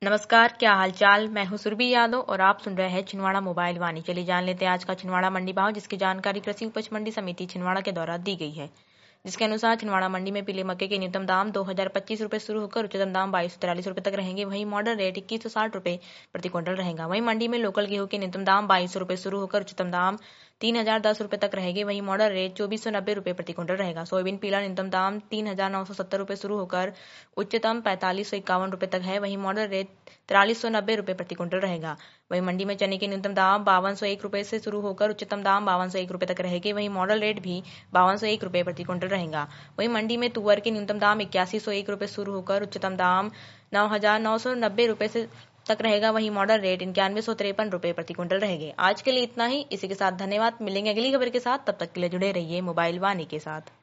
नमस्कार, क्या हालचाल। मैं हूं सुरभि यादव और आप सुन रहे हैं छिंदवाड़ा मोबाइल वाणी। चलिए जान लेते हैं आज का छिंदवाड़ा मंडी भाव, जिसकी जानकारी कृषि उपज मंडी समिति छिंदवाड़ा के द्वारा दी गई है। जिसके अनुसार छिंदवाड़ा मंडी में पीले मक्के के न्यूनतम दाम 2025 रुपए शुरू होकर उच्चतम दाम 2243 रुपए तक रहेंगे। वहीं मॉडल रेट 2160 रुपए प्रति क्विंटल रहेगा। वहीं मंडी में लोकल गेहूं के न्यूनतम दाम 2200 रुपए शुरू होकर उच्चतम दाम 3010 रुपए तक रहेंगे। वहीं मॉडल रेट 2490 रुपए प्रति क्विंटल रहेगा। सोयाबीन पीला न्यूनतम दाम 3970 रुपए शुरू होकर उच्चतम 4551 रुपए तक है। वहीं मॉडल रेट 4390 रुपए प्रति क्विंटल रहेगा। वहीं मंडी में चने के न्यूनतम दाम 5201 रुपए से शुरू होकर उच्चतम दाम 5201 रुपए तक रहेंगे। वहीं मॉडल रेट भी 5201 रुपए प्रति क्विंटल रहेगा। वहीं मंडी में तुअर के न्यूनतम दाम 8101 रुपए शुरू होकर उच्चतम दाम 9990 रुपए से तक रहेगा। वहीं मॉडल रेट 9153 रुपए प्रति क्विंटल रहेंगे। आज के लिए इतना ही। इसी के साथ धन्यवाद। मिलेंगे अगली खबर के साथ, तब तक के लिए जुड़े रहिए मोबाइल वाणी के साथ।